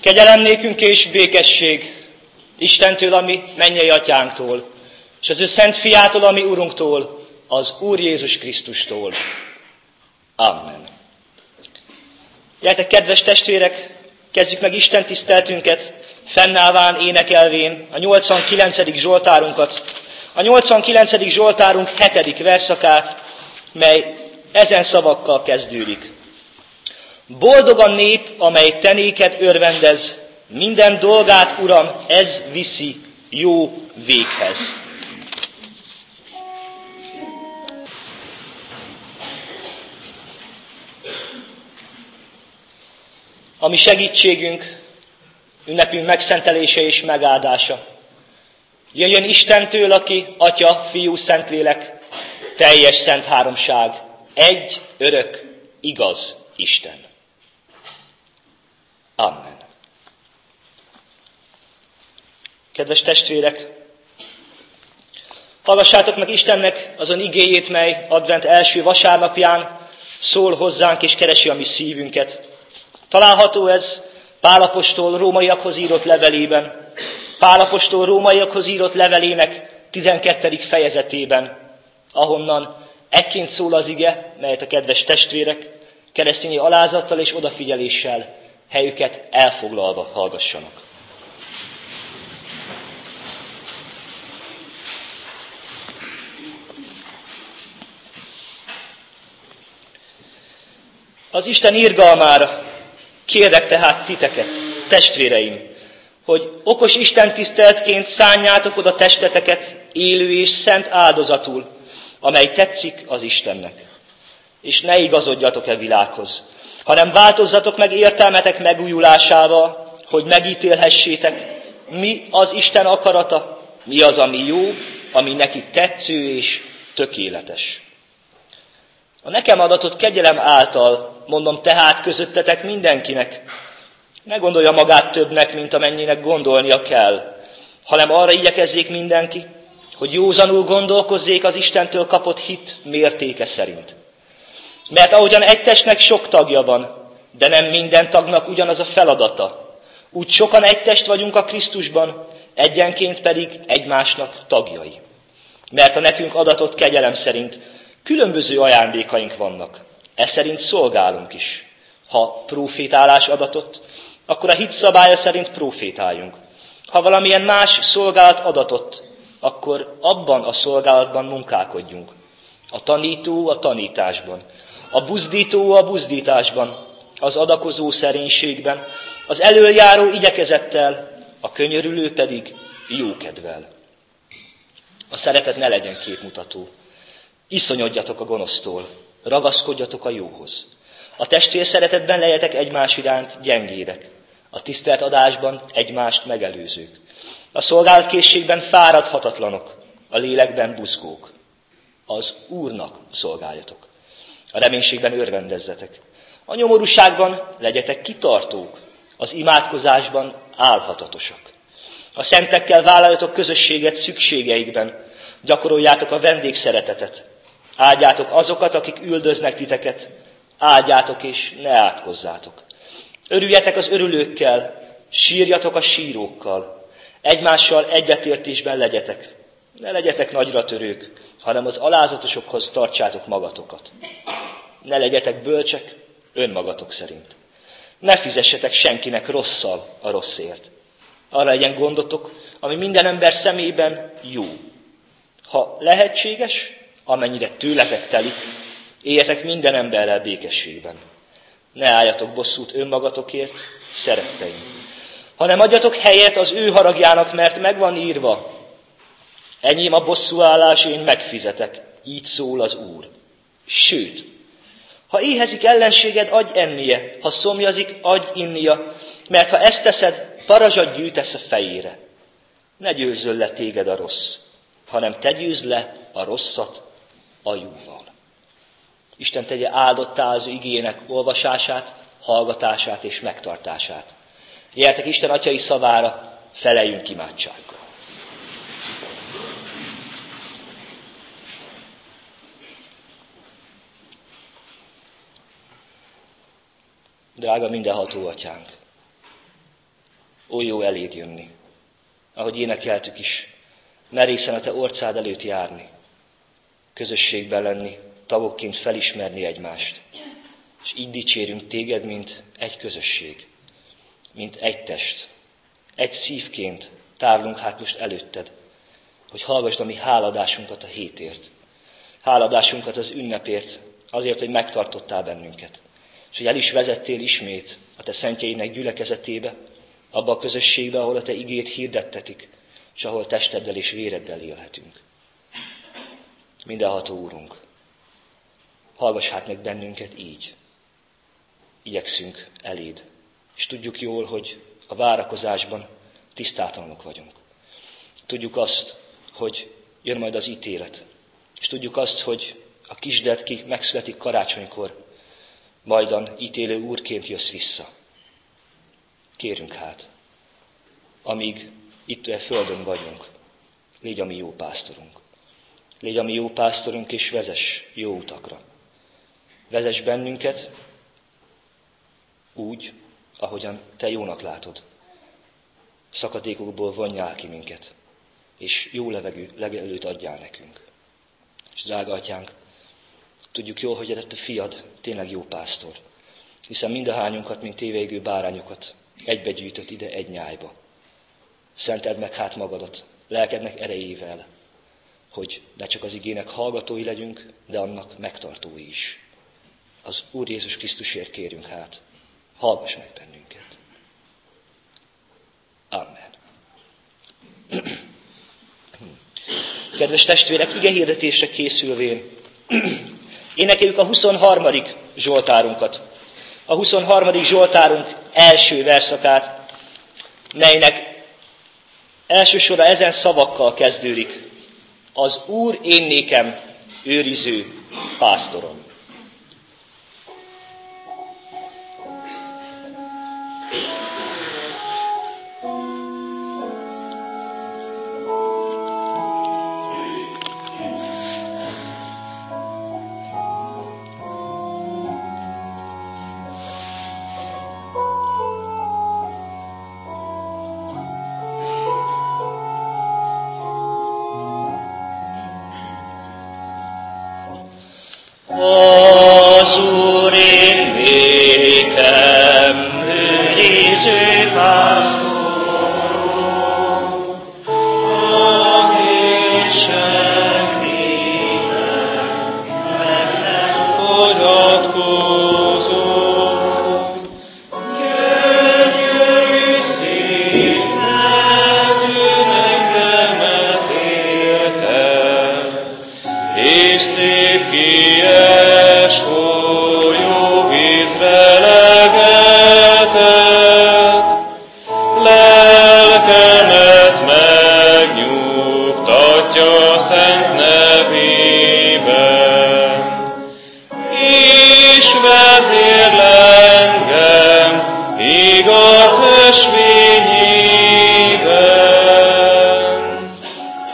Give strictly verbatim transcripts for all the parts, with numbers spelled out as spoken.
Kegyelem nékünk és békesség Istentől, ami mennyei atyánktól, és az ő szent fiától, ami Urunktól, az Úr Jézus Krisztustól. Amen. Gyertek, kedves testvérek, kezdjük meg Isten tiszteltünket, fennállván énekelvén a nyolcvankilencedik Zsoltárunkat, a nyolcvankilencedik Zsoltárunk hetedik verszakát, mely ezen szavakkal kezdődik. Boldog a nép, amely te néked örvendez, minden dolgát, Uram, ez viszi jó véghez. A mi segítségünk, ünnepünk megszentelése és megáldása. Jöjjön Istentől, aki Atya, Fiú, Szentlélek, teljes szent háromság, egy, örök, igaz Isten. Amen. Kedves testvérek, hallgassátok meg Istennek azon igéjét, mely advent első vasárnapján szól hozzánk és keresi a mi szívünket. Található ez Pál apostol rómaiakhoz írott levelében, Pál apostol rómaiakhoz írott levelének tizenkettedik fejezetében, ahonnan ekként szól az ige, melyet a kedves testvérek keresztényi alázattal és odafigyeléssel helyüket elfoglalva hallgassanak. Az Isten irgalmára kérlek tehát titeket, testvéreim, hogy okos istentiszteletként szánjátok oda testeteket élő és szent áldozatul, amely tetszik az Istennek. És ne igazodjatok e világhoz, hanem változzatok meg értelmetek megújulásával, hogy megítélhessétek, mi az Isten akarata, mi az, ami jó, ami neki tetsző és tökéletes. A nekem adatott kegyelem által mondom tehát közöttetek mindenkinek, ne gondolja magát többnek, mint amennyinek gondolnia kell, hanem arra igyekezzék mindenki, hogy józanul gondolkozzék az Istentől kapott hit mértéke szerint. Mert ahogyan egy testnek sok tagja van, de nem minden tagnak ugyanaz a feladata, úgy sokan egy test vagyunk a Krisztusban, egyenként pedig egymásnak tagjai. Mert a nekünk adatott kegyelem szerint különböző ajándékaink vannak, e szerint szolgálunk is. Ha prófétálás adatott, akkor a hit szabálya szerint prófétáljunk. Ha valamilyen más szolgálat adatott, akkor abban a szolgálatban munkálkodjunk. A tanító a tanításban, a buzdító a buzdításban, az adakozó szerénységben, az elöljáró igyekezettel, a könyörülő pedig jókedvel. A szeretet ne legyen képmutató. Iszonyodjatok a gonosztól, ragaszkodjatok a jóhoz. A testvér szeretetben legyetek egymás iránt gyengédek, a tisztelt adásban egymást megelőzők. A szolgálatkészségben fáradhatatlanok, a lélekben buzgók. Az Úrnak szolgáljatok. A reménységben örvendezzetek. A nyomorúságban legyetek kitartók, az imádkozásban álhatatosak. A szentekkel vállaljatok közösséget szükségeikben, gyakoroljátok a vendégszeretetet. Áldjátok azokat, akik üldöznek titeket, áldjátok és ne átkozzátok. Örüljetek az örülőkkel, sírjatok a sírókkal, egymással egyetértésben legyetek. Ne legyetek nagyra törők, hanem az alázatosokhoz tartsátok magatokat. Ne legyetek bölcsek önmagatok szerint. Ne fizessetek senkinek rosszal a rosszért. Arra legyen gondotok, ami minden ember szemében jó. Ha lehetséges, amennyire tőletek telik, éljetek minden emberrel békességben. Ne álljatok bosszút önmagatokért, szeretteim, hanem adjatok helyet az ő haragjának, mert megvan írva, enyém a bosszúállás, én megfizetek, így szól az Úr. Sőt, ha éhezik ellenséged, adj ennie, ha szomjazik, adj innia, mert ha ezt teszed, parazsat gyűjtesz a fejére. Ne győzzön le téged a rossz, hanem te győzd le a rosszat a jóval. Isten tegye áldottá az ő igének olvasását, hallgatását és megtartását. Gyertek Isten atyai szavára, feleljünk imádsággal. Drága mindenható atyánk! Ó jó eléd jönni, ahogy énekeltük is, merészen a te orcád előtt járni, közösségben lenni, tagokként felismerni egymást, és így dicsérünk téged, mint egy közösség, mint egy test, egy szívként tárlunk hát most előtted, hogy hallgassd a mi háladásunkat a hétért, háladásunkat az ünnepért, azért, hogy megtartottál bennünket, és hogy el is vezettél ismét a te szentjeinek gyülekezetébe, abba a közösségbe, ahol a te igét hirdettetik, és ahol testeddel és véreddel élhetünk. Mindenható Úrunk, hallgass hát meg bennünket így. Igyekszünk eléd, és tudjuk jól, hogy a várakozásban tisztátalanok vagyunk. Tudjuk azt, hogy jön majd az ítélet, és tudjuk azt, hogy a kisded ki megszületik karácsonykor, majdan ítélő úrként jössz vissza. Kérünk hát, amíg itt a földön vagyunk, légy a mi jó pásztorunk. Légy a mi jó pásztorunk, és vezess jó utakra. Vezess bennünket úgy, ahogyan te jónak látod. Szakadékokból vonjál ki minket, és jó levegő, legelőtt adjál nekünk. És drága atyánk, tudjuk jól, hogy a te fiad tényleg jó pásztor, hiszen mindahányunkat, mint tévejgő bárányokat egybegyűjtött ide egy nyájba. Szenteld meg hát magadat, lelkednek erejével, hogy ne csak az igének hallgatói legyünk, de annak megtartói is. Az Úr Jézus Krisztusért kérünk hát, hallgass meg bennünket. Amen. Kedves testvérek, ige hirdetésre készülvén énekeljük a huszonharmadik zsoltárunkat. A huszonharmadik zsoltárunk első verszakát, melynek első sora ezen szavakkal kezdődik. Az Úr én nékem őriző pásztorom. Az Úr én nékem őriző pásztorom, az én senkinek meg nem fogyatkozom. Gyönyörű szép mezőnekemet éltem, és szép kies folyó vízre legeltet, lelkemet megnyugtatja szent nevében, és vezérl engem igaz ösvényében.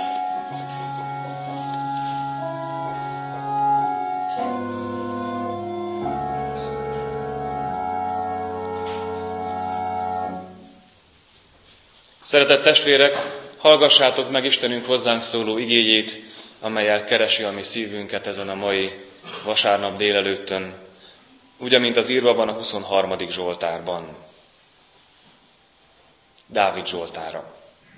Szeretett testvérek, hallgassátok meg Istenünk hozzánk szóló igéjét, amellyel keresi a mi szívünket ezen a mai vasárnap délelőttön, úgy, amint az írva van a huszonharmadik zsoltárban. Dávid zsoltára.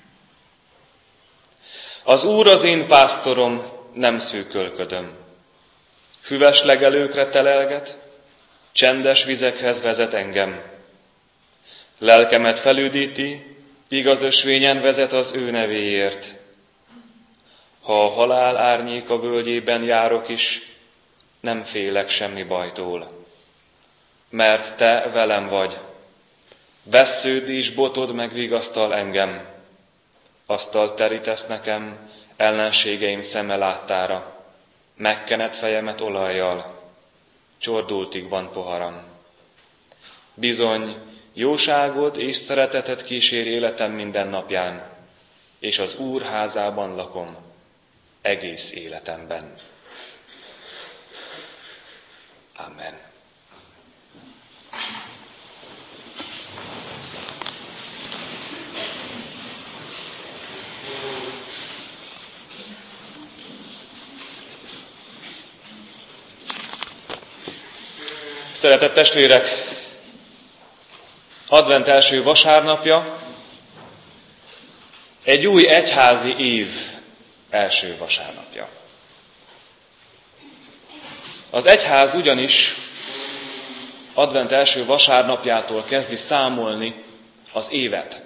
Az Úr az én pásztorom, nem szűkölködöm. Füves legelőkre telelget, csendes vizekhez vezet engem. Lelkemet felüdíti, igaz ösvényen vezet az ő nevéért. Ha a halál árnyéka völgyében járok is, nem félek semmi bajtól. Mert te velem vagy. Vessződ és botod megvigasztal engem. Asztalt terítesz nekem ellenségeim szeme láttára. Megkened fejemet olajjal. Csordultig van poharam. Bizony, jóságod és szereteted kísér életem minden napján, és az Úr házában lakom egész életemben. Amen. Szeretett testvérek, advent első vasárnapja, egy új egyházi év első vasárnapja. Az egyház ugyanis advent első vasárnapjától kezdi számolni az évet.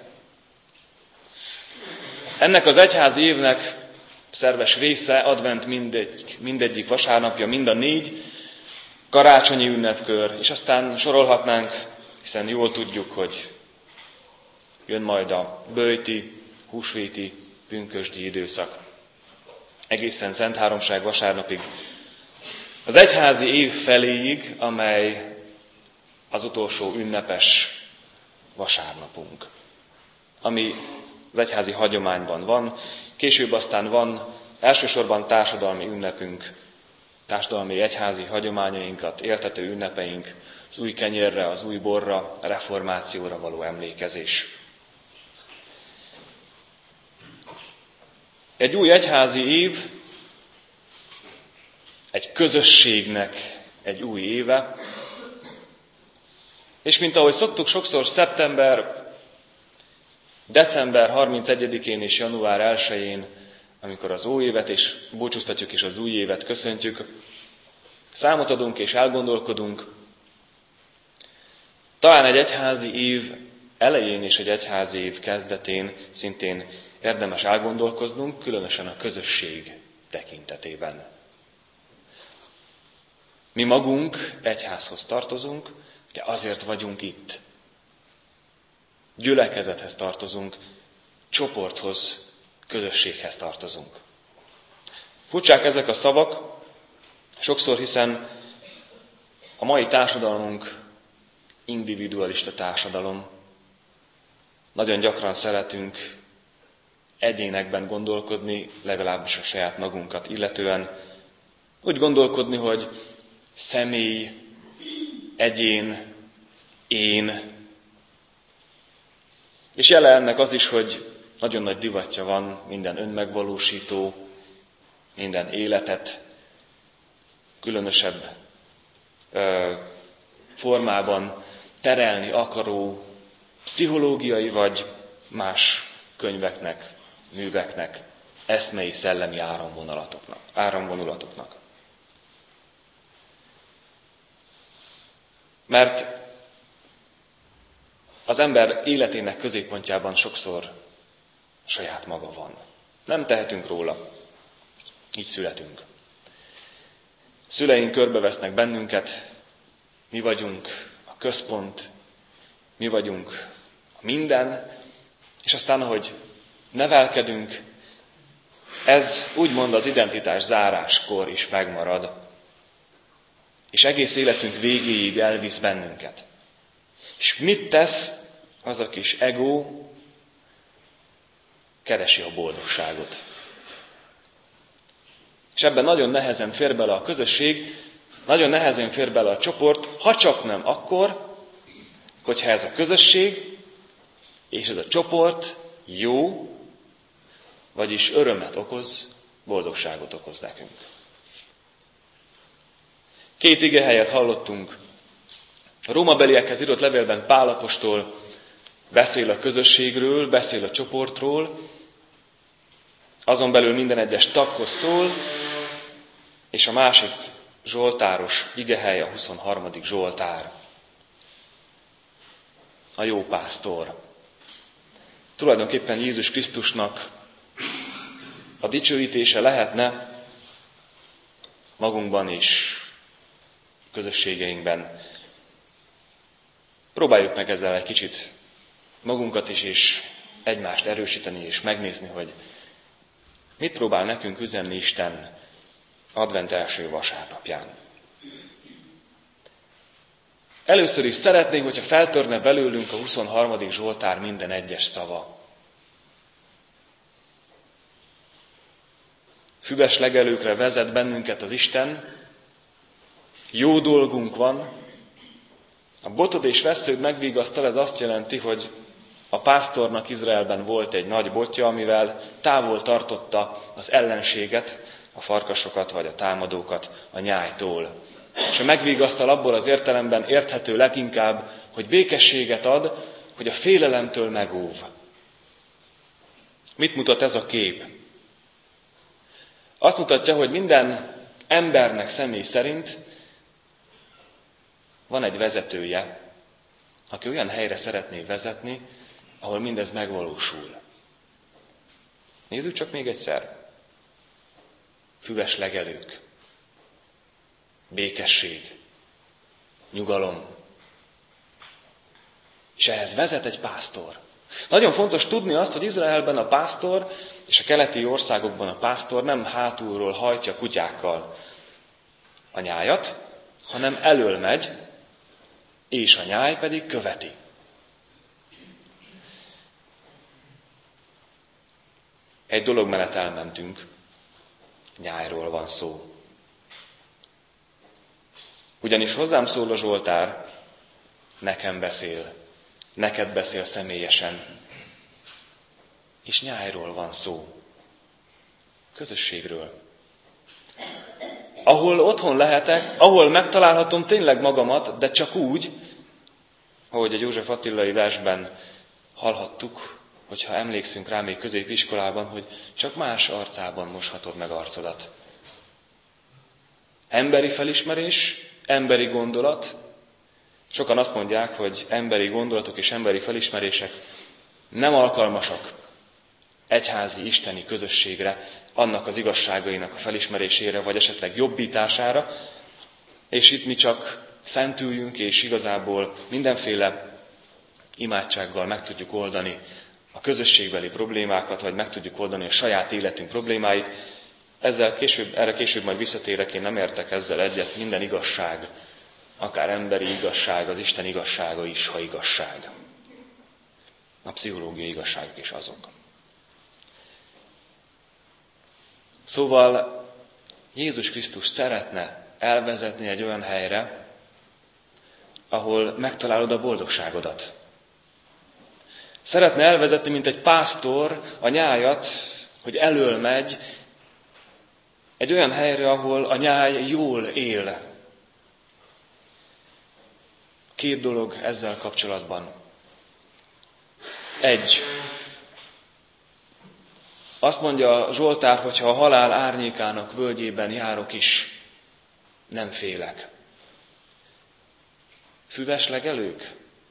Ennek az egyházi évnek szerves része advent mindegy, mindegyik vasárnapja, mind a négy karácsonyi ünnepkör, és aztán sorolhatnánk, hiszen jól tudjuk, hogy jön majd a böjti, húsvéti, pünkösdi időszak. Egészen Szent Háromság vasárnapig. Az egyházi év feléig, amely az utolsó ünnepes vasárnapunk, ami az egyházi hagyományban van, később aztán van elsősorban társadalmi ünnepünk, társadalmi egyházi hagyományainkat, éltető ünnepeink, az új kenyérre, az új borra, a reformációra való emlékezés. Egy új egyházi év, egy közösségnek egy új éve, és mint ahogy szoktuk sokszor szeptember, december harmincegyedikén és január elsején, amikor az új évet és búcsúztatjuk és az új évet köszöntjük, számot adunk és elgondolkodunk. Talán egy egyházi év elején és egy egyházi év kezdetén szintén érdemes elgondolkoznunk, különösen a közösség tekintetében. Mi magunk egyházhoz tartozunk, de azért vagyunk itt. Gyülekezethez tartozunk, csoporthoz, közösséghez tartozunk. Furcsák ezek a szavak, sokszor hiszen a mai társadalmunk individualista társadalom. Nagyon gyakran szeretünk egyénekben gondolkodni, legalábbis a saját magunkat illetően. Úgy gondolkodni, hogy személy, egyén, én. És jele ennek az is, hogy nagyon nagy divatja van minden önmegvalósító, minden életet különösebb ö, formában terelni akaró pszichológiai vagy más könyveknek, műveknek, eszmei, szellemi áramvonulatoknak. áramvonulatoknak. Mert az ember életének középpontjában sokszor saját maga van. Nem tehetünk róla. Így születünk. Szüleink körbevesznek bennünket, mi vagyunk a központ, mi vagyunk a minden, és aztán, ahogy nevelkedünk, ez úgymond az identitás záráskor is megmarad, és egész életünk végéig elvisz bennünket. És mit tesz az a kis ego? Keresi a boldogságot. És ebben nagyon nehezen fér bele a közösség, nagyon nehezen fér bele a csoport, ha csak nem akkor, hogyha ez a közösség és ez a csoport jó, vagyis örömet okoz, boldogságot okoz nekünk. Két igehelyet hallottunk. A rómabeliekhez írott levélben Pál apostol beszél a közösségről, beszél a csoportról, azon belül minden egyes taghoz szól, és a másik zsoltáros igehely a huszonharmadik zsoltár. A jó pásztor. Tulajdonképpen Jézus Krisztusnak a dicsőítése lehetne magunkban is, közösségeinkben. Próbáljuk meg ezzel egy kicsit magunkat is, és egymást erősíteni, és megnézni, hogy mit próbál nekünk üzenni Isten advent első vasárnapján. Először is szeretnénk, hogyha feltörne belőlünk a huszonharmadik zsoltár minden egyes szava. Füves legelőkre vezet bennünket az Isten, jó dolgunk van, a botod és vessződ megvigasztal, ez azt jelenti, hogy a pásztornak Izraelben volt egy nagy botja, amivel távol tartotta az ellenséget, a farkasokat vagy a támadókat a nyájtól. és a megvigasztal abból az értelemben érthető leginkább, hogy békességet ad, hogy a félelemtől megóv. Mit mutat ez a kép? Azt mutatja, hogy minden embernek személy szerint van egy vezetője, aki olyan helyre szeretné vezetni, ahol mindez megvalósul. Nézzük csak még egyszer. Füves legelők, békesség, nyugalom. És ehhez vezet egy pásztor. Nagyon fontos tudni azt, hogy Izraelben a pásztor és a keleti országokban a pásztor nem hátulról hajtja kutyákkal a nyájat, hanem elől megy, és a nyáj pedig követi. Egy dolog mellett elmentünk, nyájról van szó. Ugyanis hozzám szól a Zsoltár, nekem beszél, neked beszél személyesen. És nyájról van szó. Közösségről. Ahol otthon lehetek, ahol megtalálhatom tényleg magamat, de csak úgy, ahogy a József Attilai versben hallhattuk, hogyha emlékszünk rá még középiskolában, hogy csak más arcában moshatod meg arcodat. Emberi felismerés, emberi gondolat. Sokan azt mondják, hogy emberi gondolatok és emberi felismerések nem alkalmasak egyházi, isteni közösségre, annak az igazságainak a felismerésére, vagy esetleg jobbítására, és itt mi csak szentüljünk, és igazából mindenféle imádsággal meg tudjuk oldani a közösségbeli problémákat, vagy meg tudjuk oldani a saját életünk problémáit. Ezzel később, erre később majd visszatérek, én nem értek ezzel egyet, minden igazság, akár emberi igazság, az Isten igazsága is, ha igazság. A pszichológiai igazságok is azok. Szóval Jézus Krisztus szeretne elvezetni egy olyan helyre, ahol megtalálod a boldogságodat. Szeretne elvezetni, mint egy pásztor a nyájat, hogy elől megy, egy olyan helyre, ahol a nyáj jól él. Két dolog ezzel kapcsolatban. Egy. Azt mondja Zsoltár, hogy ha a halál árnyékának völgyében járok is, nem félek. Füves legelők?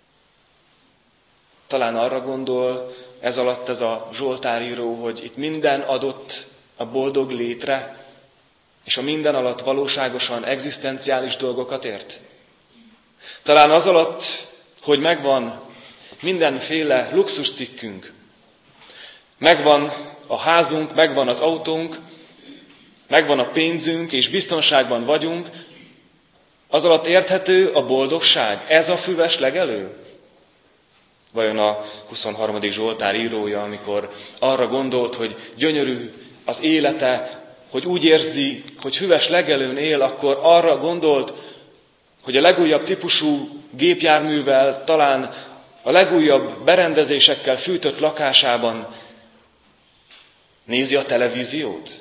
Talán arra gondol ez alatt ez a Zsoltáríró, hogy itt minden adott a boldog létre, és a minden alatt valóságosan egzisztenciális dolgokat ért. Talán az alatt, hogy megvan mindenféle luxuscikkünk, megvan a házunk, megvan az autónk, megvan a pénzünk, és biztonságban vagyunk, az alatt érthető a boldogság. Ez a füves legelő? Vajon a huszonharmadik Zsoltár írója, amikor arra gondolt, hogy gyönyörű az élete, hogy úgy érzi, hogy füves legelőn él, akkor arra gondolt, hogy a legújabb típusú gépjárművel, talán a legújabb berendezésekkel fűtött lakásában nézi a televíziót?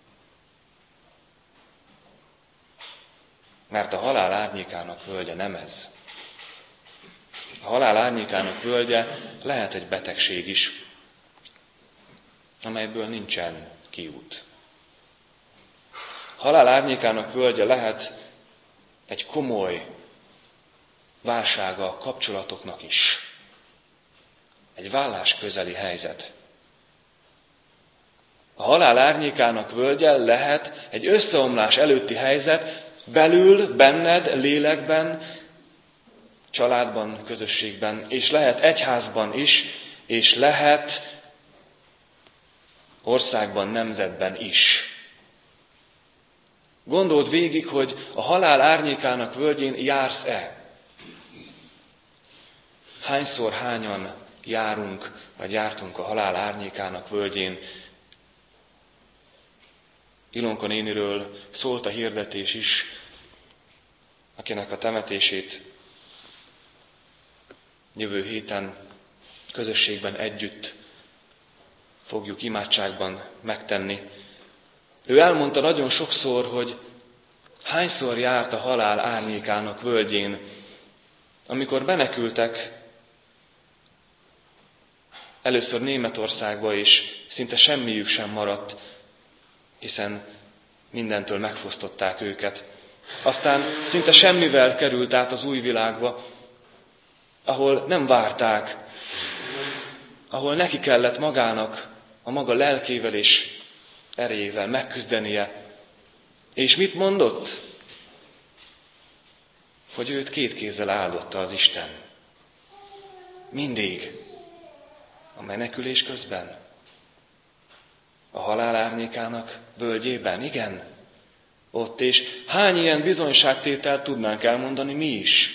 Mert a halál árnyékának völgye nem ez. A halál árnyékának völgye lehet egy betegség is, amelyből nincsen kiút. A halál árnyékának völgye lehet egy komoly válsága a kapcsolatoknak is. Egy vállás közeli helyzet. A halál árnyékának völgye lehet egy összeomlás előtti helyzet, belül, benned, lélekben, családban, közösségben, és lehet egyházban is, és lehet országban, nemzetben is. Gondold végig, hogy a halál árnyékának völgyén jársz-e? Hányszor, hányan járunk, vagy jártunk a halál árnyékának völgyén? Ilonka néniről szólt a hirdetés is, akinek a temetését jövő héten közösségben együtt fogjuk imádságban megtenni. Ő elmondta nagyon sokszor, hogy Hányszor járt a halál árnyékának völgyén, amikor menekültek először Németországba, és szinte semmiük sem maradt, hiszen mindentől megfosztották őket. Aztán szinte semmivel került át az új világba, ahol nem várták, ahol neki kellett magának, a maga lelkével és erejével megküzdenie. És mit mondott? Hogy őt két kézzel áldotta az Isten. Mindig. A menekülés közben. A halál árnyékának völgyében. Igen. Ott. És hány ilyen bizonyságtételt tudnánk elmondani mi is?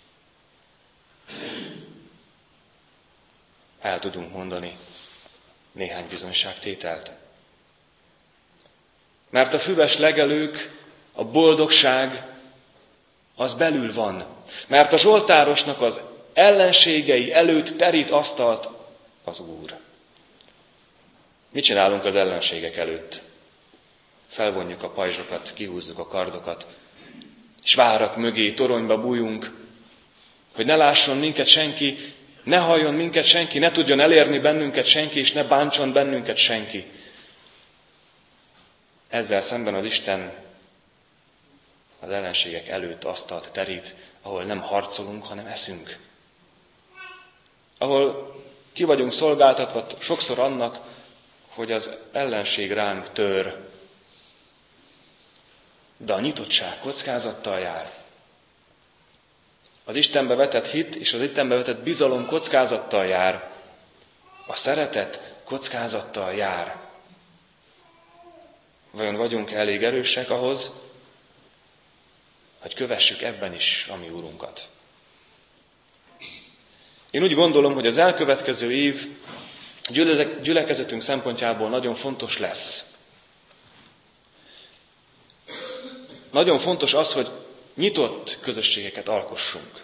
El tudunk mondani néhány bizonyságtételt. Mert a füves legelők, a boldogság, az belül van. Mert a zsoltárosnak az ellenségei előtt terít asztalt az Úr. Mit csinálunk az ellenségek előtt? Felvonjuk a pajzsokat, kihúzzuk a kardokat, és várak mögé, toronyba bújunk, hogy ne lásson minket senki, ne halljon minket senki, ne tudjon elérni bennünket senki, és ne bántson bennünket senki. Ezzel szemben az Isten az ellenségek előtt asztalt terít, ahol nem harcolunk, hanem eszünk. Ahol ki vagyunk szolgáltatva sokszor annak, hogy az ellenség ránk tör. De a nyitottság kockázattal jár. Az Istenbe vetett hit és az Istenbe vetett bizalom kockázattal jár. A szeretet kockázattal jár. Vajon vagyunk elég erősek ahhoz, hogy kövessük ebben is a mi Úrunkat? Én úgy gondolom, hogy az elkövetkező év gyülekezetünk szempontjából nagyon fontos lesz. Nagyon fontos az, hogy nyitott közösségeket alkossunk.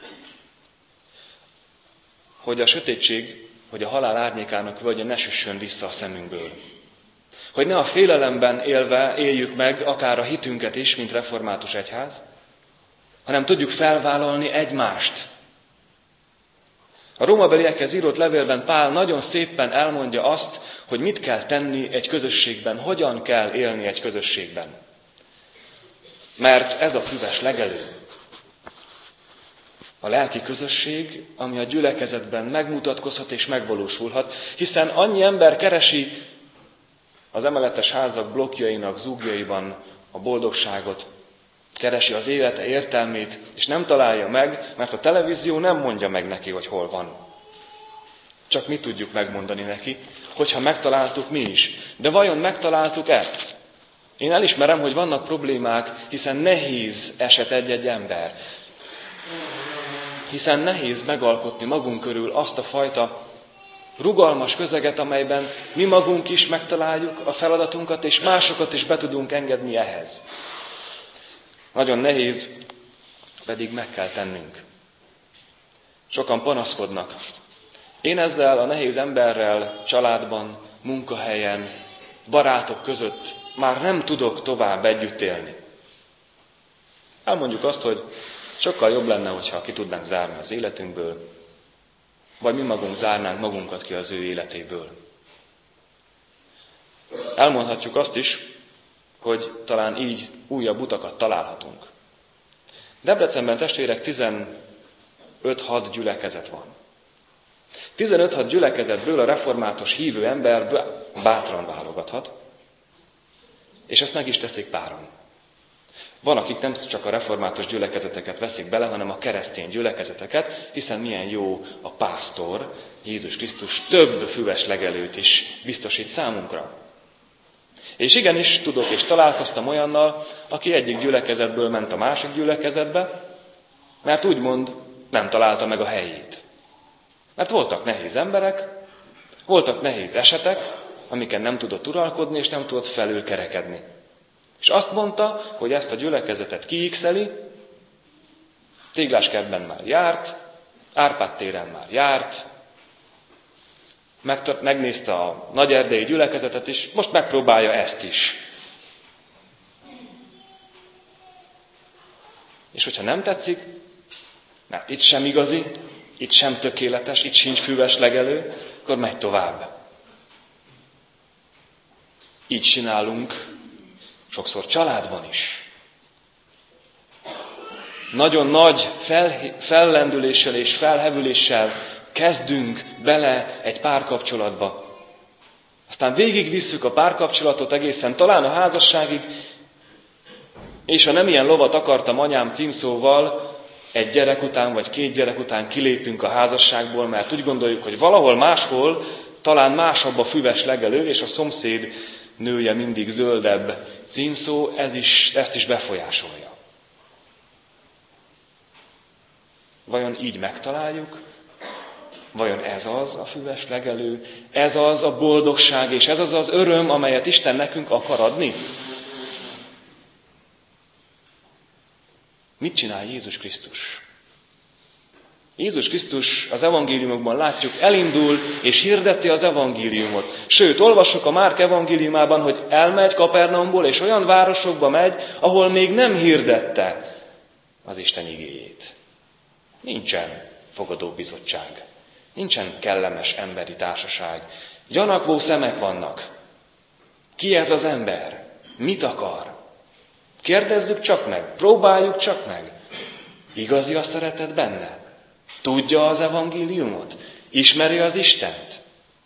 Hogy a sötétség, hogy a halál árnyékának völgye ne süssön vissza a szemünkből. Hogy ne a félelemben élve éljük meg akár a hitünket is, mint református egyház, hanem tudjuk felvállalni egymást. A rómabeliekhez írott levélben Pál nagyon szépen elmondja azt, hogy mit kell tenni egy közösségben, hogyan kell élni egy közösségben. Mert ez a füves legelő. A lelki közösség, ami a gyülekezetben megmutatkozhat és megvalósulhat, hiszen annyi ember keresi az emeletes házak blokkjainak zúgjaiban a boldogságot, keresi az élete értelmét, és nem találja meg, mert a televízió nem mondja meg neki, hogy hol van. Csak mi tudjuk megmondani neki, hogyha megtaláltuk mi is. De vajon megtaláltuk-e? Én elismerem, hogy vannak problémák, hiszen nehéz eset egy-egy ember. Hiszen nehéz megalkotni magunk körül azt a fajta rugalmas közeget, amelyben mi magunk is megtaláljuk a feladatunkat, és másokat is be tudunk engedni ehhez. Nagyon nehéz, pedig meg kell tennünk. Sokan panaszkodnak. Én ezzel a nehéz emberrel, családban, munkahelyen, barátok között már nem tudok tovább együtt élni. Elmondjuk azt, hogy sokkal jobb lenne, hogyha ki tudnánk zárni az életünkből, vagy mi magunk zárnánk magunkat ki az ő életéből. Elmondhatjuk azt is, hogy talán így újabb utakat találhatunk. Debrecenben, testvérek, tizenöt-hat gyülekezet van. tizenöt-hat gyülekezetből a református hívő ember bátran válogathat, és ezt meg is teszik páran. Van, akik nem csak a református gyülekezeteket veszik bele, hanem a keresztény gyülekezeteket, hiszen milyen jó a pásztor, Jézus Krisztus több füves legelőt is biztosít számunkra. És igenis tudok és találkoztam olyannal, aki egyik gyülekezetből ment a másik gyülekezetbe, mert úgymond nem találta meg a helyét. Mert voltak nehéz emberek, voltak nehéz esetek, amiken nem tudott uralkodni, és nem tudott felülkerekedni. És azt mondta, hogy ezt a gyülekezetet kiikszeli, Tégláskertben már járt, Árpád téren már járt, megnézte a nagyerdei gyülekezetet is, most megpróbálja ezt is. És hogyha nem tetszik, mert itt sem igazi, itt sem tökéletes, itt sincs füves legelő, akkor megy tovább. Így csinálunk sokszor családban is. Nagyon nagy fel, fellendüléssel és felhevüléssel kezdünk bele egy párkapcsolatba. Aztán végigvisszük a párkapcsolatot egészen talán a házasságig, és ha nem ilyen lovat akartam anyám címszóval, egy gyerek után vagy két gyerek után kilépünk a házasságból, mert úgy gondoljuk, hogy valahol máshol talán másabb a füves legelő, és a szomszéd nője mindig zöldebb címszó, ez is, ezt is befolyásolja. Vajon így megtaláljuk? Vajon ez az a füves legelő? Ez az a boldogság, és ez az az öröm, amelyet Isten nekünk akar adni? Mit csinál Jézus Krisztus? Jézus Krisztus, az evangéliumokban látjuk, elindul és hirdeti az evangéliumot. Sőt, olvassuk a Márk evangéliumában, hogy elmegy Kapernaumból, és olyan városokba megy, ahol még nem hirdette az Isten igéjét. Nincsen fogadóbizottság, nincsen kellemes emberi társaság. Gyanakvó szemek vannak. Ki ez az ember? Mit akar? Kérdezzük csak meg, próbáljuk csak meg. Igazi a szeretet benne? Tudja az evangéliumot? Ismeri az Istent?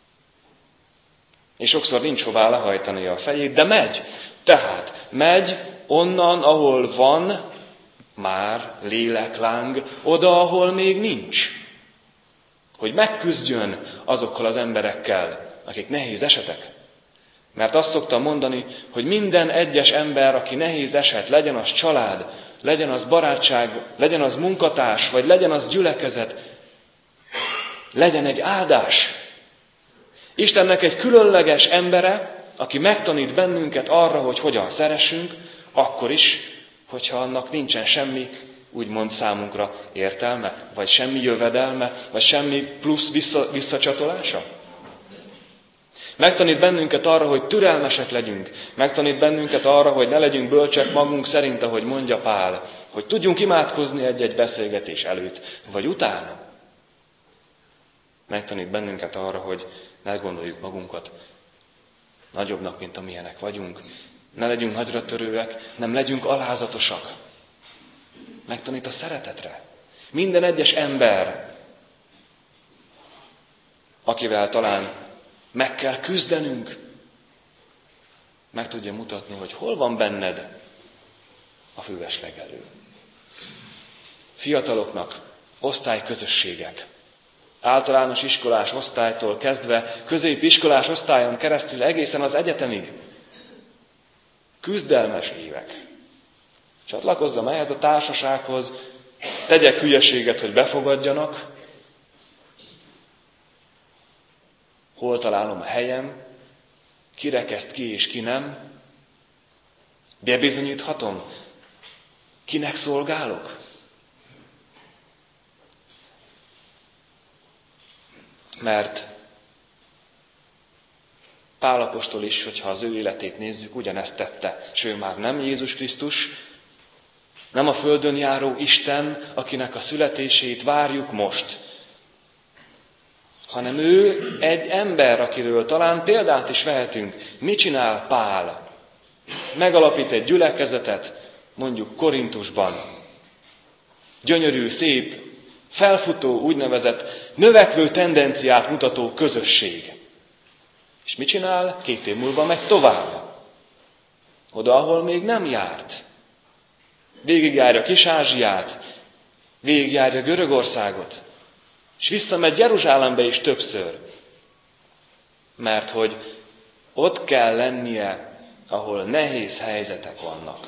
És sokszor nincs hová lehajtani a fejét, de megy. Tehát megy onnan, ahol van már lélekláng, oda, ahol még nincs. Hogy megküzdjön azokkal az emberekkel, akik nehéz esetek. Mert azt szoktam mondani, hogy minden egyes ember, aki nehéz eset, legyen az család, legyen az barátság, legyen az munkatárs, vagy legyen az gyülekezet, legyen egy áldás. Istennek egy különleges embere, aki megtanít bennünket arra, hogy hogyan szeressünk, akkor is, hogyha annak nincsen semmi, úgymond számunkra értelme, vagy semmi jövedelme, vagy semmi plusz vissza, visszacsatolása. Megtanít bennünket arra, hogy türelmesek legyünk. Megtanít bennünket arra, hogy ne legyünk bölcsek magunk szerint, ahogy mondja Pál. Hogy tudjunk imádkozni egy-egy beszélgetés előtt, vagy utána. Megtanít bennünket arra, hogy ne gondoljuk magunkat nagyobbnak, mint amilyenek vagyunk. Ne legyünk nagyra törőek, nem legyünk alázatosak. Megtanít a szeretetre. Minden egyes ember, akivel talán meg kell küzdenünk, meg tudja mutatni, hogy hol van benned a füves legelő. Fiataloknak osztályközösségek. Általános iskolás osztálytól kezdve középiskolás osztályon keresztül egészen az egyetemig. Küzdelmes évek. Csatlakozzam ehhez a társasághoz, tegyek hülyeséget, hogy befogadjanak, hol találom a helyem, kire kezd ki és ki nem, bebizonyíthatom, kinek szolgálok. Mert Pál apostol is, hogyha az ő életét nézzük, ugyanezt tette. S ő már nem Jézus Krisztus, nem a földön járó Isten, akinek a születését várjuk most, hanem ő egy ember, akiről talán példát is vehetünk. Mit csinál Pál? Megalapít egy gyülekezetet, mondjuk Korintusban. Gyönyörű, szép, felfutó, úgynevezett növekvő tendenciát mutató közösség. És mit csinál? Két év múlva megy tovább. Oda, ahol még nem járt. Végigjárja Kis-Ázsiát, végigjárja Görögországot, és visszamegy Jeruzsálembe is többször. Mert hogy ott kell lennie, ahol nehéz helyzetek vannak.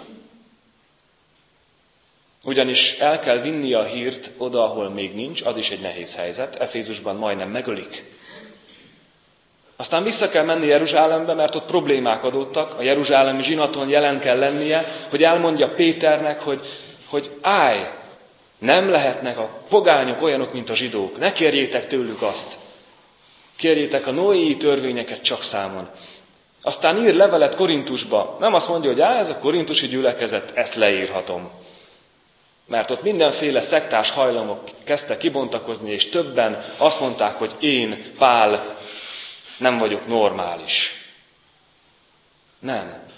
Ugyanis el kell vinnie a hírt oda, ahol még nincs, az is egy nehéz helyzet. Efézusban majdnem megölik. Aztán vissza kell menni Jeruzsálembe, mert ott problémák adódtak. A jeruzsálemi zsinaton jelen kell lennie, hogy elmondja Péternek, hogy, hogy állj, nem lehetnek a pogányok olyanok, mint a zsidók. Ne kérjétek tőlük azt. Kérjétek a noéi törvényeket csak számon. Aztán ír levelet Korintusba. Nem azt mondja, hogy á, ez a korintusi gyülekezet, ezt leírhatom. Mert ott mindenféle szektás hajlamok kezdtek kibontakozni, és többen azt mondták, hogy én, Pál, nem vagyok normális. Nem.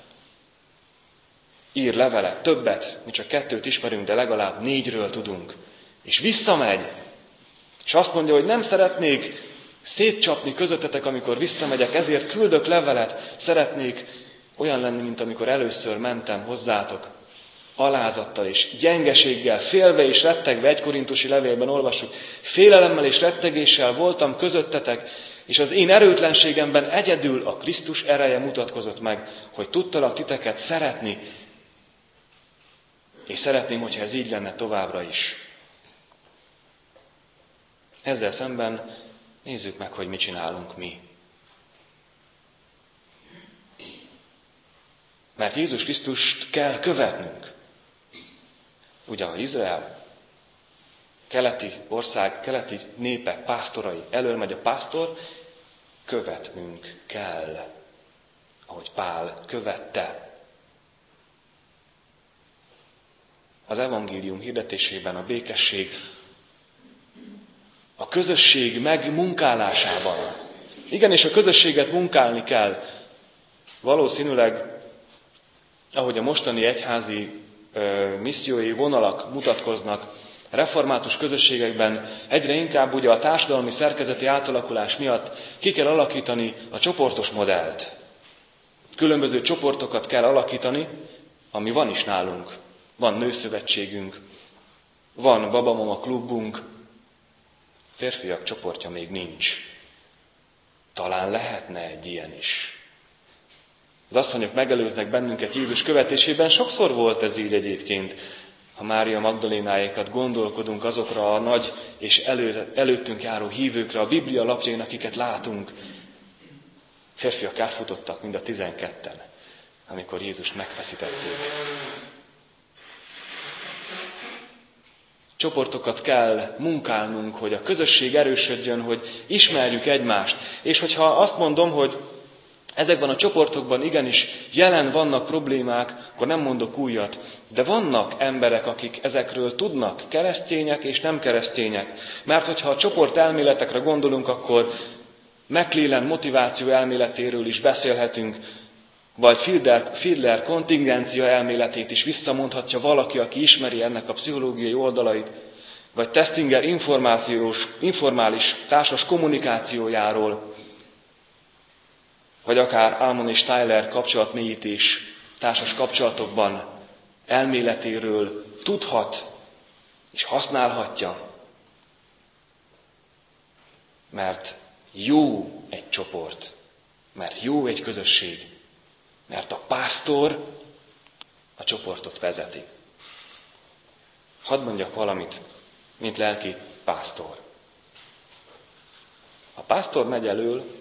Ír levelet, többet, mi csak kettőt ismerünk, de legalább négyről tudunk. És visszamegy, és azt mondja, hogy nem szeretnék szétcsapni közöttetek, amikor visszamegyek, ezért küldök levelet, szeretnék olyan lenni, mint amikor először mentem hozzátok, alázattal és gyengeséggel, félve és rettegve, egy korintusi levélben olvassuk, félelemmel és rettegéssel voltam közöttetek, és az én erőtlenségemben egyedül a Krisztus ereje mutatkozott meg, hogy tudtalak titeket szeretni, és szeretném, hogyha ez így lenne továbbra is. Ezzel szemben nézzük meg, hogy mit csinálunk mi. Mert Jézus Krisztust kell követnünk. Ugye, ahogy Izrael, keleti ország, keleti népek pásztorai, elől megy a pásztor, követnünk kell, ahogy Pál követte. Az evangélium hirdetésében a békesség, a közösség megmunkálásában. Igenis, a közösséget munkálni kell. Valószínűleg, ahogy a mostani egyházi ö, missziói vonalak mutatkoznak, református közösségekben egyre inkább ugye a társadalmi szerkezeti átalakulás miatt ki kell alakítani a csoportos modellt. Különböző csoportokat kell alakítani, ami van is nálunk. Van nőszövetségünk, van babamama klubunk, férfiak csoportja még nincs. Talán lehetne egy ilyen is. Az asszonyok megelőznek bennünket Jézus követésében, sokszor volt ez így egyébként. Ha Mária Magdalénáékat gondolkodunk azokra a nagy és elő, előttünk járó hívőkre, a Biblia lapjain, akiket látunk. Férfiak átfutottak mind a tizenketten, amikor Jézust megfeszítették. Csoportokat kell munkálnunk, hogy a közösség erősödjön, hogy ismerjük egymást. És hogyha azt mondom, hogy ezekben a csoportokban igenis jelen vannak problémák, akkor nem mondok újat, de vannak emberek, akik ezekről tudnak, keresztények és nem keresztények. Mert hogyha a csoport elméletekre gondolunk, akkor McClellan motiváció elméletéről is beszélhetünk, vagy Fiedler, Fiedler kontingencia elméletét is visszamondhatja valaki, aki ismeri ennek a pszichológiai oldalait, vagy Testinger információs, informális társas kommunikációjáról, vagy akár Almon és Tyler kapcsolatmélyítés társas kapcsolatokban elméletéről tudhat és használhatja, mert jó egy csoport, mert jó egy közösség, mert a pásztor a csoportot vezeti. Hadd mondjak valamit, mint lelki pásztor. A pásztor megy elől,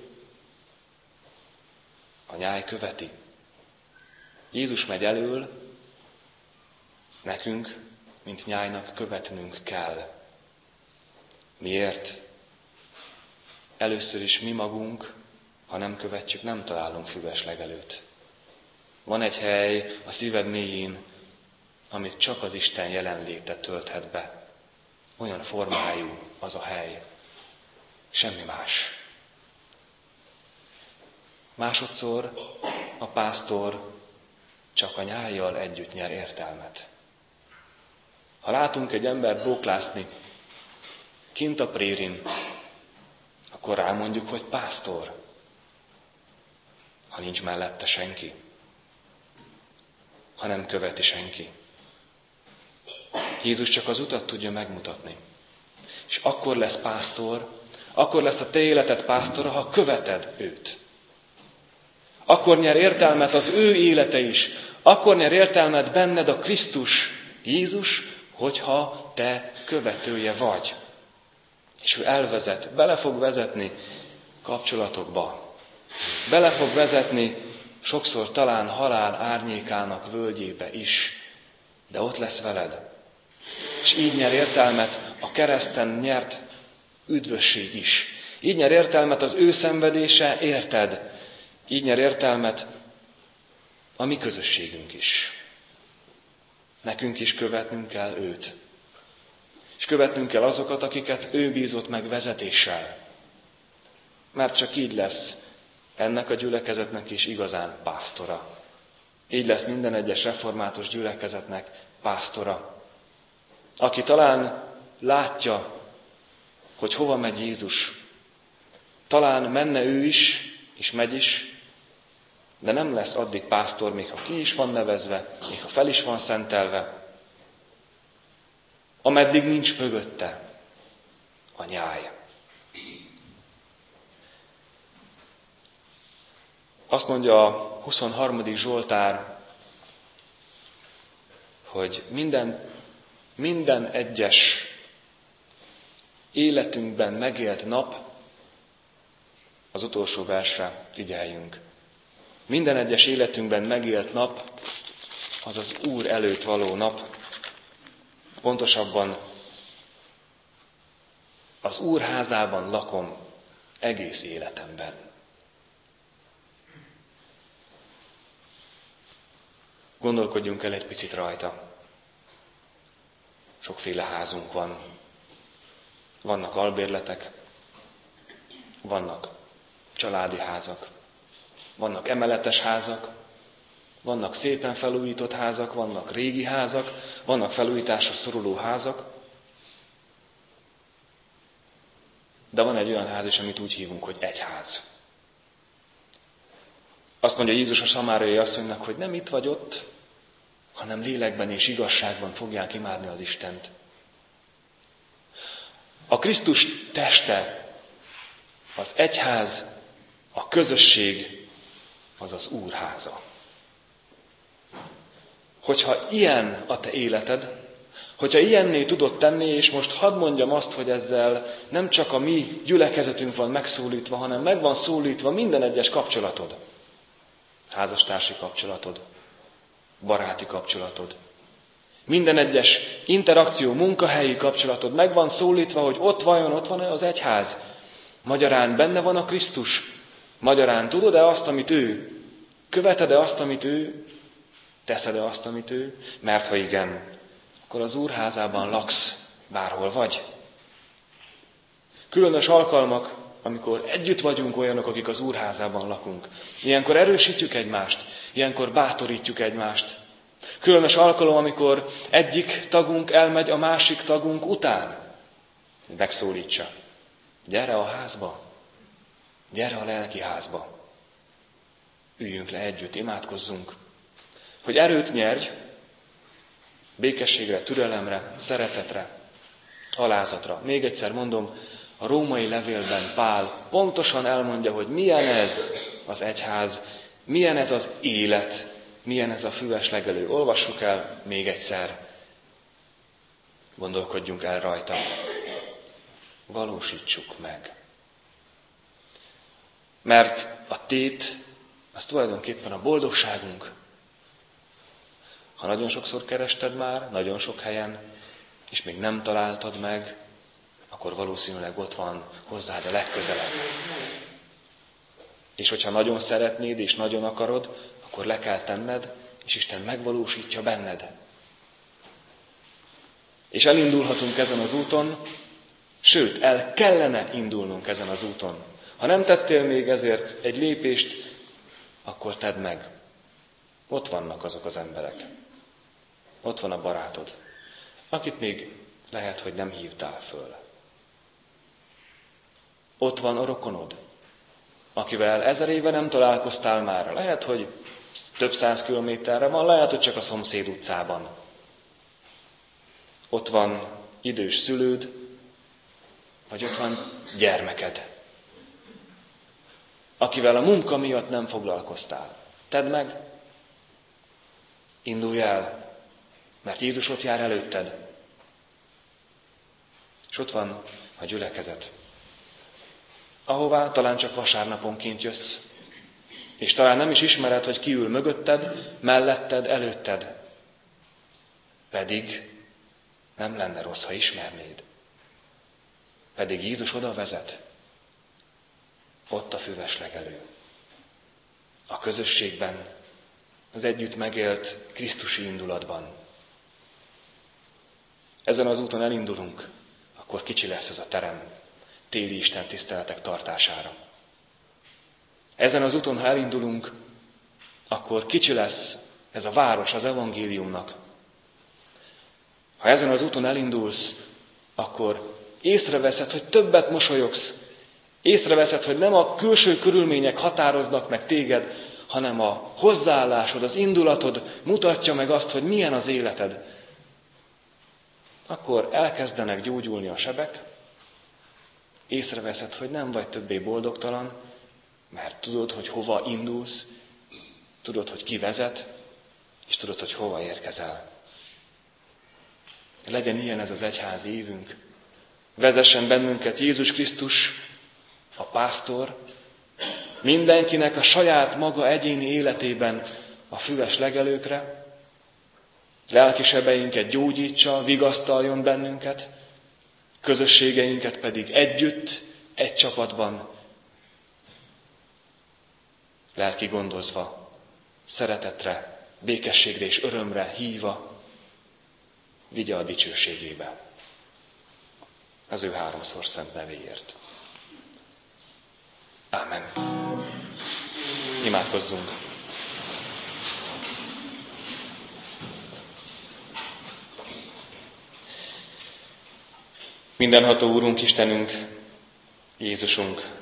a nyáj követi. Jézus megy elől, nekünk, mint nyájnak követnünk kell. Miért? Először is mi magunk, ha nem követjük, nem találunk füves legelőt. Van egy hely a szíved mélyén, amit csak az Isten jelenléte tölthet be. Olyan formájú az a hely. Semmi más. Másodszor a pásztor csak a nyájjal együtt nyer értelmet. Ha látunk egy embert bóklászni kint a prérin, akkor rámondjuk, hogy pásztor, ha nincs mellette senki, ha nem követi senki. Jézus csak az utat tudja megmutatni. És akkor lesz pásztor, akkor lesz a te életed pásztora, ha követed őt. Akkor nyer értelmet az ő élete is. Akkor nyer értelmet benned a Krisztus, Jézus, hogyha te követője vagy. És ő elvezet, bele fog vezetni kapcsolatokba. Bele fog vezetni sokszor talán halál árnyékának völgyébe is. De ott lesz veled. És így nyer értelmet a kereszten nyert üdvösség is. Így nyer értelmet az ő szenvedése, érted? Így nyer értelmet a mi közösségünk is. nekünk is követnünk kell őt. És követnünk kell azokat, akiket ő bízott meg vezetéssel. Mert csak így lesz ennek a gyülekezetnek is igazán pásztora. Így lesz minden egyes református gyülekezetnek pásztora. Aki talán látja, hogy hova megy Jézus. Talán menne ő is, és megy is, de nem lesz addig pásztor, még ha ki is van nevezve, még ha fel is van szentelve, ameddig nincs mögötte a nyáj. Azt mondja a huszonharmadik Zsoltár, hogy minden, minden egyes életünkben megélt nap, az utolsó versre figyeljünk. Minden egyes életünkben megélt nap, az az Úr előtt való nap, pontosabban az Úr házában lakom egész életemben. Gondolkodjunk el egy picit rajta. Sokféle házunk van. Vannak albérletek, vannak családi házak, vannak emeletes házak, vannak szépen felújított házak, vannak régi házak, vannak felújításra szoruló házak, de van egy olyan ház is, amit úgy hívunk, hogy egyház. Azt mondja Jézus a szamáriai asszonynak, hogy nem itt vagy ott, hanem lélekben és igazságban fogják imádni az Istent. A Krisztus teste, az egyház, a közösség, az az Úr háza. Hogyha ilyen a te életed, hogyha ilyenné tudod tenni, és most hadd mondjam azt, hogy ezzel nem csak a mi gyülekezetünk van megszólítva, hanem meg van szólítva minden egyes kapcsolatod. Házastársi kapcsolatod, baráti kapcsolatod. Minden egyes interakció, munkahelyi kapcsolatod meg van szólítva, hogy ott vajon, ott van-e az egyház. Magyarán benne van a Krisztus. Magyarán tudod-e azt, amit ő? Követed-e azt, amit ő? Teszed-e azt, amit ő? Mert ha igen, akkor az Úr házában laksz, bárhol vagy. Különös alkalmak, amikor együtt vagyunk olyanok, akik az Úr házában lakunk. Ilyenkor erősítjük egymást, ilyenkor bátorítjuk egymást. Különös alkalom, amikor egyik tagunk elmegy a másik tagunk után, hogy megszólítsa. Gyere a házba, gyere a lelki házba. Üljünk le együtt, imádkozzunk, hogy erőt nyerj, békességre, türelemre, szeretetre, alázatra. Még egyszer mondom, a római levélben Pál pontosan elmondja, hogy milyen ez az egyház, milyen ez az élet, milyen ez a füves legelő. Olvassuk el még egyszer, gondolkodjunk el rajta, valósítsuk meg. Mert a tét, az tulajdonképpen a boldogságunk. Ha nagyon sokszor kerested már, nagyon sok helyen, és még nem találtad meg, akkor valószínűleg ott van hozzád a legközelebb. És hogyha nagyon szeretnéd és nagyon akarod, akkor le kell tenned, és Isten megvalósítja benned. És elindulhatunk ezen az úton, sőt, el kellene indulnunk ezen az úton. Ha nem tettél még ezért egy lépést, akkor tedd meg. Ott vannak azok az emberek. Ott van a barátod, akit még lehet, hogy nem hívtál föl. Ott van a rokonod, akivel ezer éve nem találkoztál már. Lehet, hogy több száz kilométerre van, lehet, hogy csak a szomszéd utcában. Ott van idős szülőd, vagy ott van gyermeked, akivel a munka miatt nem foglalkoztál. Tedd meg, indulj el, mert Jézus ott jár előtted. És ott van a gyülekezet, ahová talán csak vasárnaponként jössz, és talán nem is ismered, hogy ki ül mögötted, melletted, előtted. Pedig nem lenne rossz, ha ismernéd. Pedig Jézus oda vezet. Ott a füves legelő. A közösségben, az együtt megélt Krisztusi indulatban. ezen az úton elindulunk, akkor kicsi lesz ez a terem téli Isten tiszteletek tartására. Ezen az úton, ha elindulunk, akkor kicsi lesz ez a város az evangéliumnak. Ha ezen az úton elindulsz, akkor észreveszed, hogy többet mosolyogsz. Észreveszed, hogy nem a külső körülmények határoznak meg téged, hanem a hozzáállásod, az indulatod mutatja meg azt, hogy milyen az életed. Akkor elkezdenek gyógyulni a sebek, észreveszed, hogy nem vagy többé boldogtalan, mert tudod, hogy hova indulsz, tudod, hogy ki vezet, és tudod, hogy hova érkezel. Legyen ilyen ez az egyházi évünk. Vezessen bennünket Jézus Krisztus, a pásztor, mindenkinek a saját maga egyéni életében a füves legelőkre, lelki sebeinket gyógyítsa, vigasztaljon bennünket, közösségeinket pedig együtt, egy csapatban, lelki gondozva, szeretetre, békességre és örömre hívva, vigye a dicsőségébe. Az ő háromszor szent nevéért. Ámen. Imádkozzunk. Mindenható Úrunk, Istenünk, Jézusunk,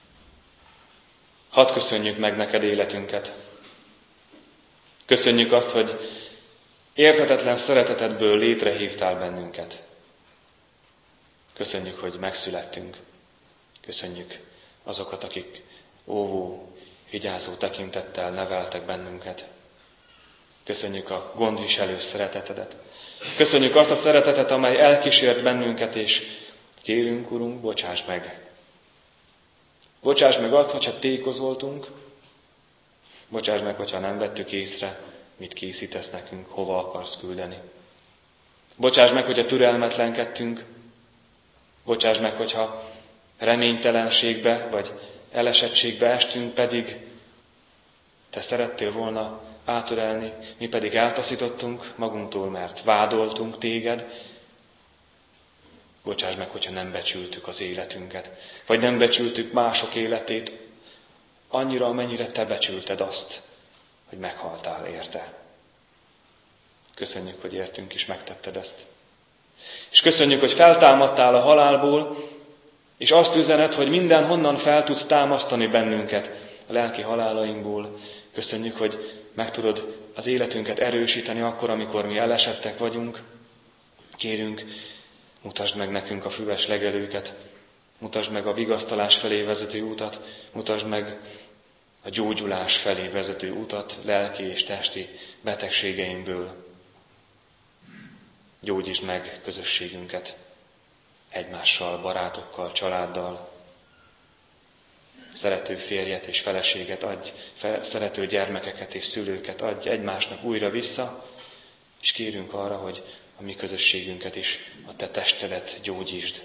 hadd köszönjük meg neked életünket. Köszönjük azt, hogy érthetetlen szeretetedből létrehívtál bennünket. Köszönjük, hogy megszülettünk. Köszönjük azokat, akik óvó, vigyázó tekintettel neveltek bennünket. Köszönjük a gondviselő szeretetedet. Köszönjük azt a szeretetet, amely elkísért bennünket, és kérünk, Urunk, bocsáss meg. Bocsáss meg azt, hogyha tékozoltunk. Bocsáss meg, hogyha nem vettük észre, mit készítesz nekünk, hova akarsz küldeni. Bocsáss meg, hogyha türelmetlenkedtünk. Bocsáss meg, hogyha reménytelenségbe vagy elesettségbe estünk, pedig te szerettél volna átölelni, mi pedig eltaszítottunk magunktól, mert vádoltunk téged. Bocsáss meg, hogyha nem becsültük az életünket, vagy nem becsültük mások életét annyira, amennyire te becsülted azt, hogy meghaltál érte. Köszönjük, hogy értünk is megtetted ezt. És köszönjük, hogy feltámadtál a halálból, és azt üzened, hogy mindenhonnan fel tudsz támasztani bennünket a lelki halálainkból. Köszönjük, hogy meg tudod az életünket erősíteni akkor, amikor mi elesettek vagyunk. Kérünk, mutasd meg nekünk a füves legelőket, mutasd meg a vigasztalás felé vezető utat, mutasd meg a gyógyulás felé vezető utat lelki és testi betegségeinkből. Gyógyítsd meg közösségünket egymással, barátokkal, családdal. Szerető férjet és feleséget adj, szerető gyermekeket és szülőket adj egymásnak újra vissza, és kérünk arra, hogy a mi közösségünket is a te testedet gyógyítsd.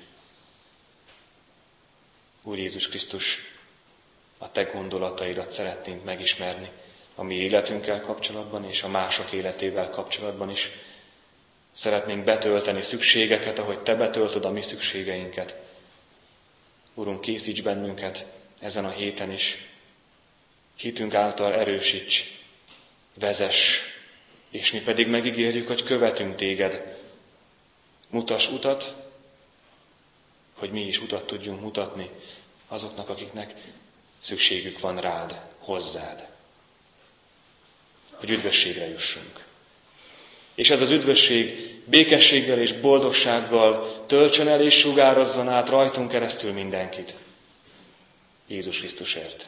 Úr Jézus Krisztus, a te gondolataidat szeretnénk megismerni a mi életünkkel kapcsolatban és a mások életével kapcsolatban is. Szeretnénk betölteni szükségeket, ahogy te betöltöd a mi szükségeinket. Urunk, készíts bennünket ezen a héten is. Hitünk által erősíts, vezess, és mi pedig megígérjük, hogy követünk téged. Mutass utat, hogy mi is utat tudjunk mutatni azoknak, akiknek szükségük van rád, hozzád. Hogy üdvösségre jussunk. És ez az üdvösség békességgel és boldogsággal töltsön el és sugározzon át rajtunk keresztül mindenkit. Jézus Krisztusért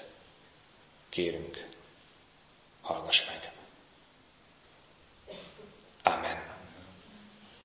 kérünk, hallgass meg. Amen.